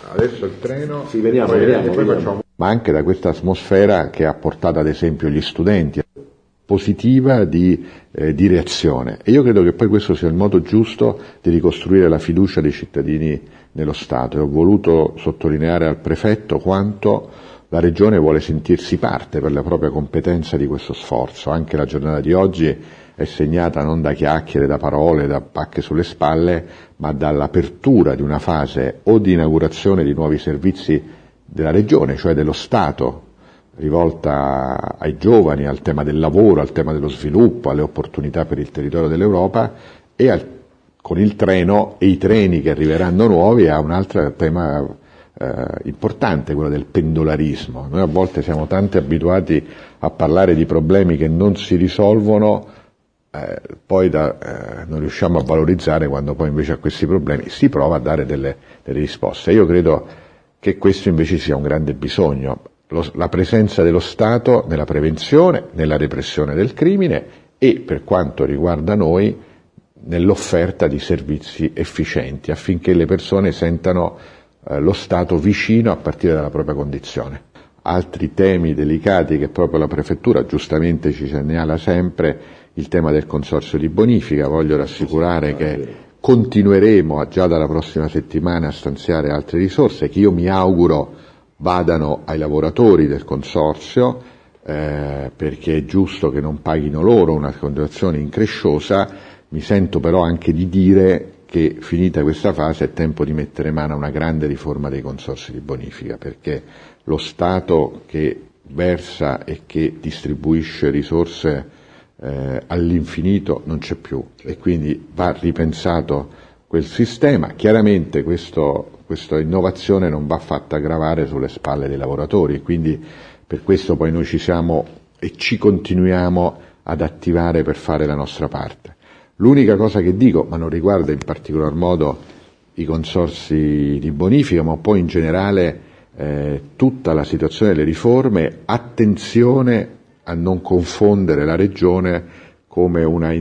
adesso il treno, sì, veniamo. Ma anche da questa atmosfera che ha portato ad esempio gli studenti, positiva di reazione. E io credo che poi questo sia il modo giusto di ricostruire la fiducia dei cittadini nello Stato. E ho voluto sottolineare al prefetto quanto la Regione vuole sentirsi parte per la propria competenza di questo sforzo. Anche la giornata di oggi è segnata non da chiacchiere, da parole, da pacche sulle spalle, ma dall'apertura di una fase o di inaugurazione di nuovi servizi della Regione, cioè dello Stato, rivolta ai giovani, al tema del lavoro, al tema dello sviluppo, alle opportunità per il territorio dell'Europa, e con il treno e i treni che arriveranno nuovi a un altro tema importante, quello del pendolarismo. Noi a volte siamo tanto abituati a parlare di problemi che non si risolvono, poi non riusciamo a valorizzare quando poi invece a questi problemi si prova a dare delle risposte. Io credo che questo invece sia un grande bisogno, la presenza dello Stato nella prevenzione, nella repressione del crimine e, per quanto riguarda noi, nell'offerta di servizi efficienti affinché le persone sentano lo Stato vicino a partire dalla propria condizione. Altri temi delicati che proprio la Prefettura giustamente ci segnala sempre, il tema del consorzio di bonifica. Voglio rassicurare che continueremo già dalla prossima settimana a stanziare altre risorse che io mi auguro vadano ai lavoratori del consorzio, perché è giusto che non paghino loro una continuazione incresciosa. Mi sento però anche di dire che finita questa fase è tempo di mettere mano a una grande riforma dei consorzi di bonifica, perché lo Stato che versa e che distribuisce risorse all'infinito non c'è più, e quindi va ripensato quel sistema. Chiaramente questa innovazione non va fatta gravare sulle spalle dei lavoratori, e quindi per questo poi noi ci siamo e ci continuiamo ad attivare per fare la nostra parte. L'unica cosa che dico, ma non riguarda in particolar modo i consorzi di bonifica, ma poi in generale tutta la situazione delle riforme, attenzione a non confondere la Regione come una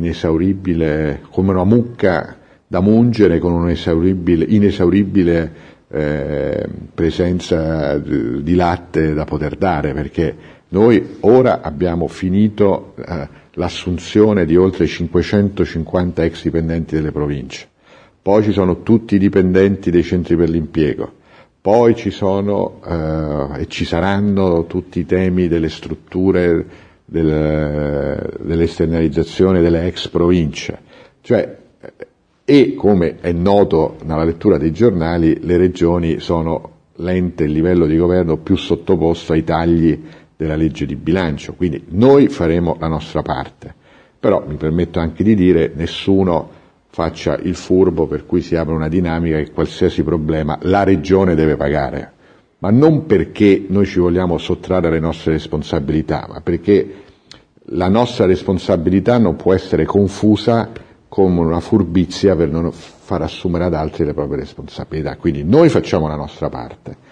mucca da mungere con un'inesauribile presenza di latte da poter dare, perché noi ora abbiamo finito l'assunzione di oltre 550 ex dipendenti delle province, poi ci sono tutti i dipendenti dei centri per l'impiego, poi ci sono e ci saranno tutti i temi delle strutture, dell'esternalizzazione delle ex province, e come è noto nella lettura dei giornali, le regioni sono l'ente, il livello di governo più sottoposto ai tagli della legge di bilancio, quindi noi faremo la nostra parte, però mi permetto anche di dire nessuno faccia il furbo per cui si apre una dinamica che qualsiasi problema la regione deve pagare, ma non perché noi ci vogliamo sottrarre alle nostre responsabilità, ma perché la nostra responsabilità non può essere confusa come una furbizia per non far assumere ad altri le proprie responsabilità. Quindi noi facciamo la nostra parte,